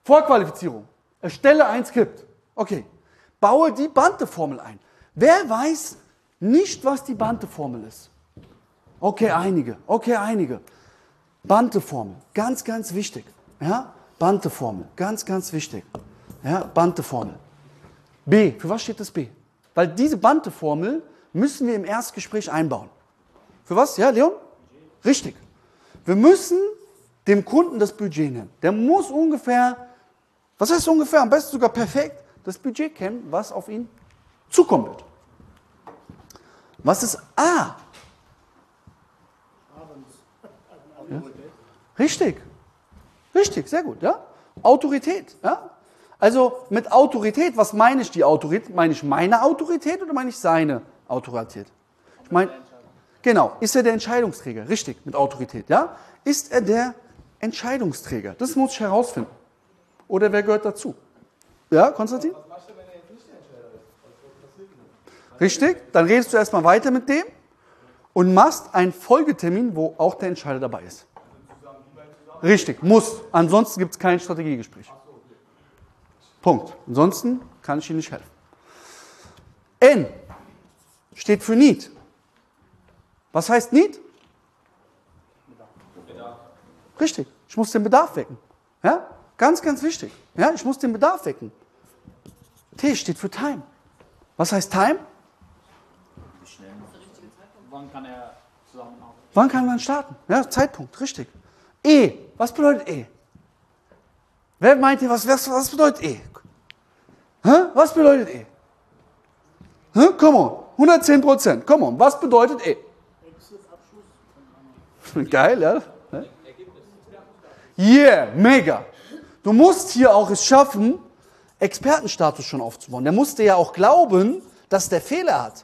Vorqualifizierung. Erstelle ein Skript. Okay. Baue die Bante-Formel ein. Wer weiß nicht, was die Bante-Formel ist? Okay, einige. Okay, einige. Bante-Formel. Ganz, ganz wichtig. Ja? Bante-Formel. Ganz, ganz wichtig. Ja? Bante-Formel. B. Für was steht das B? Weil diese Bante-Formel müssen wir im Erstgespräch einbauen. Für was? Ja, Leon? Richtig. Wir müssen dem Kunden das Budget nennen. Der muss ungefähr, was heißt ungefähr, am besten sogar perfekt, das Budget kennen, was auf ihn zukommen wird. Was ist A? Ja? Richtig. Richtig, sehr gut. Ja? Autorität. Ja? Also mit Autorität, was meine ich die Autorität? Meine ich meine Autorität oder meine ich seine Autorität? Ich meine, genau, ist er der Entscheidungsträger? Richtig, mit Autorität. Ja? Ist er der Entscheidungsträger? Das muss ich herausfinden. Oder wer gehört dazu? Ja, Konstantin? Was machst du, wenn er jetzt nicht der Entscheider ist? Richtig, dann redest du erstmal weiter mit dem und machst einen Folgetermin, wo auch der Entscheider dabei ist. Richtig, muss. Ansonsten gibt es kein Strategiegespräch. Punkt. Ansonsten kann ich Ihnen nicht helfen. N steht für Need. Was heißt Need? Bedarf. Richtig, ich muss den Bedarf wecken. Ja? Ganz, ganz wichtig. Ja? Ich muss den Bedarf wecken. T steht für Time. Was heißt Time? Wie schnell ist der richtige Zeitpunkt? Wann kann er zusammenarbeiten? Wann kann man starten? Ja, Zeitpunkt, richtig. E, was bedeutet E? Wer meint hier, was bedeutet E? Hä? Was bedeutet E? Hä? Come on, 110%. Come on, was bedeutet E? Geil, ja? Yeah, mega. Du musst hier auch es schaffen, Expertenstatus schon aufzubauen. Der musste ja auch glauben, dass der Fehler hat.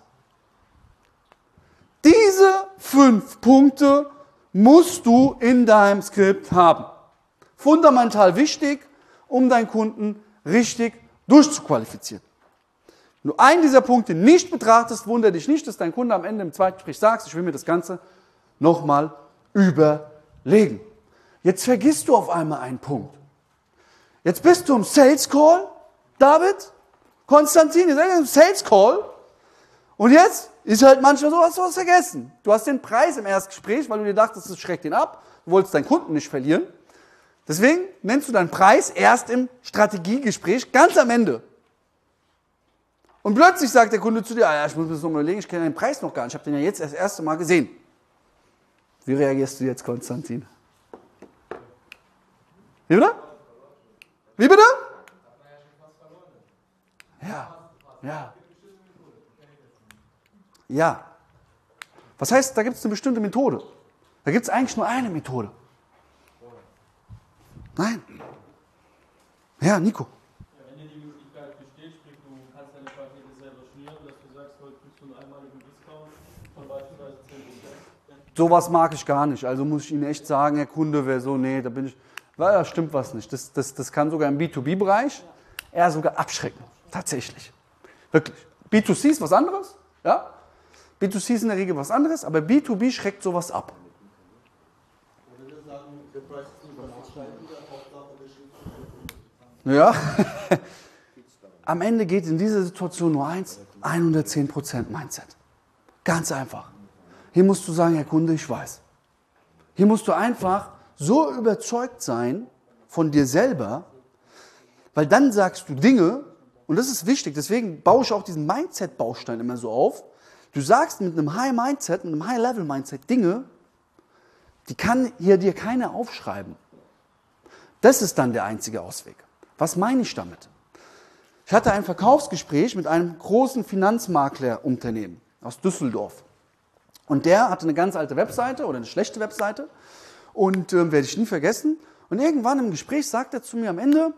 Diese 5 Punkte musst du in deinem Skript haben. Fundamental wichtig, um deinen Kunden richtig durchzuqualifizieren. Wenn du einen dieser Punkte nicht betrachtest, wundere dich nicht, dass dein Kunde am Ende im Zweitgespräch sagt, ich will mir das Ganze nochmal überlegen. Jetzt vergisst du auf einmal einen Punkt. Jetzt bist du im Sales Call, David, Konstantin, ihr seid im Sales Call und jetzt ist halt manchmal so, hast du was vergessen. Du hast den Preis im Erstgespräch, weil du dir dachtest, das schreckt ihn ab, du wolltest deinen Kunden nicht verlieren. Deswegen nennst du deinen Preis erst im Strategiegespräch, ganz am Ende. Und plötzlich sagt der Kunde zu dir, ja, ich muss mir das noch mal überlegen, ich kenne den Preis noch gar nicht, ich habe den ja jetzt das erste Mal gesehen. Wie reagierst du jetzt, Konstantin? Wie bitte? Wie bitte? Ja, ja. Ja. Was heißt, da gibt es eine bestimmte Methode? Da gibt es eigentlich nur eine Methode. Nein. Ja, Nico. Ja, wenn dir die Möglichkeit besteht, sprich du kannst deine Pakete selber schnüren, dass du sagst, heute kriegst du einen einmaligen Discount von beispielsweise 10%. Sowas mag ich gar nicht. Also muss ich Ihnen echt sagen, Herr Kunde, wäre so, nee, da bin ich, weil da stimmt was nicht. Das kann sogar im B2B-Bereich eher sogar abschrecken. Tatsächlich. Wirklich. B2C ist was anderes, ja? B2C ist in der Regel was anderes, aber B2B schreckt sowas ab. Ja. Am Ende geht in dieser Situation nur eins, 110% Mindset. Ganz einfach. Hier musst du sagen, Herr Kunde, ich weiß. Hier musst du einfach so überzeugt sein von dir selber, weil dann sagst du Dinge, und das ist wichtig, deswegen baue ich auch diesen Mindset-Baustein immer so auf. Du sagst mit einem High-Mindset, mit einem High-Level-Mindset Dinge, die kann hier dir keiner aufschreiben. Das ist dann der einzige Ausweg. Was meine ich damit? Ich hatte ein Verkaufsgespräch mit einem großen Finanzmaklerunternehmen aus Düsseldorf. Und der hatte eine ganz alte Webseite oder eine schlechte Webseite und werde ich nie vergessen. Und irgendwann im Gespräch sagt er zu mir am Ende,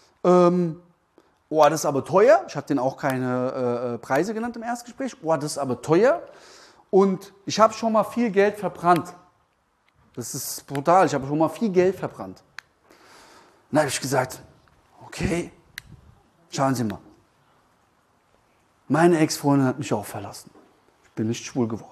oh, das ist aber teuer. Ich habe denen auch keine Preise genannt im Erstgespräch. Oh, das ist aber teuer. Und ich habe schon mal viel Geld verbrannt. Das ist brutal. Ich habe schon mal viel Geld verbrannt. Dann habe ich gesagt, okay, schauen Sie mal. Meine Ex-Freundin hat mich auch verlassen. Ich bin nicht schwul geworden.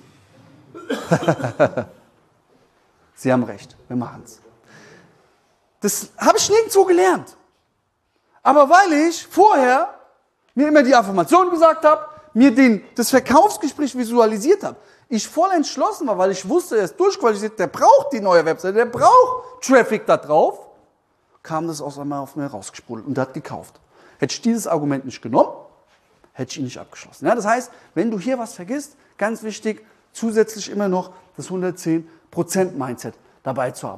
Sie haben recht, wir machen es. Das habe ich nirgendwo gelernt. Aber weil ich vorher mir immer die Affirmation gesagt habe, mir das Verkaufsgespräch visualisiert habe, ich voll entschlossen war, weil ich wusste, er ist durchqualifiziert, der braucht die neue Webseite, der braucht Traffic da drauf, kam das aus einmal auf mir rausgespult und der hat gekauft. Hätte ich dieses Argument nicht genommen, hätte ich ihn nicht abgeschlossen. Ja, das heißt, wenn du hier was vergisst, ganz wichtig, zusätzlich immer noch das 110% Mindset dabei zu haben.